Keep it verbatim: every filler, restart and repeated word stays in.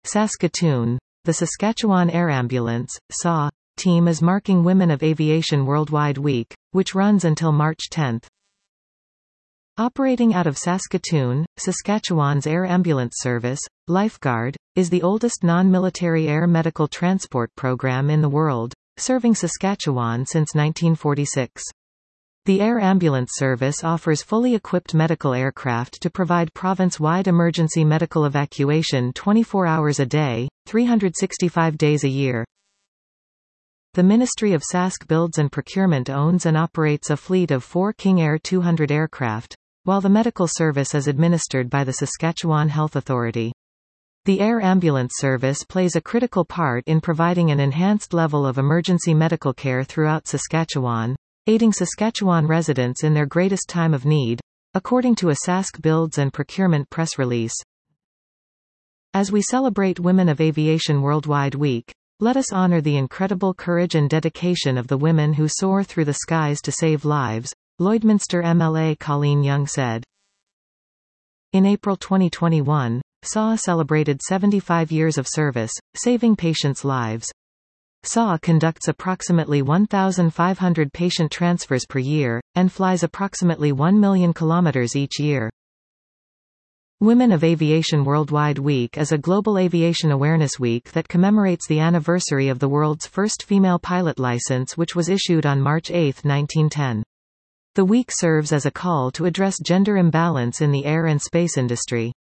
Saskatoon. The Saskatchewan Air Ambulance (S A A) team is marking Women of Aviation Worldwide Week, which runs until March tenth. Operating out of Saskatoon, Saskatchewan's Air Ambulance Service, Lifeguard, is the oldest non-military air medical transport program in the world, serving Saskatchewan since nineteen forty-six. The Air Ambulance Service offers fully equipped medical aircraft to provide province-wide emergency medical evacuation twenty-four hours a day, three hundred sixty-five days a year. The Ministry of Sask builds and procurement owns and operates a fleet of four King Air two hundred aircraft, while the medical service is administered by the Saskatchewan Health Authority. The Air Ambulance Service plays a critical part in providing an enhanced level of emergency medical care throughout Saskatchewan, aiding Saskatchewan residents in their greatest time of need, according to a Sask Builds and Procurement press release. As we celebrate Women of Aviation Worldwide Week, let us honor the incredible courage and dedication of the women who soar through the skies to save lives, Lloydminster M L A Colleen Young said. In April twenty twenty-one, S A A celebrated seventy-five years of service, saving patients' lives. S A A conducts approximately one thousand five hundred patient transfers per year, and flies approximately one million kilometers each year. Women of Aviation Worldwide Week is a global aviation awareness week that commemorates the anniversary of the world's first female pilot license, which was issued on March eighth nineteen ten. The week serves as a call to address gender imbalance in the air and space industry.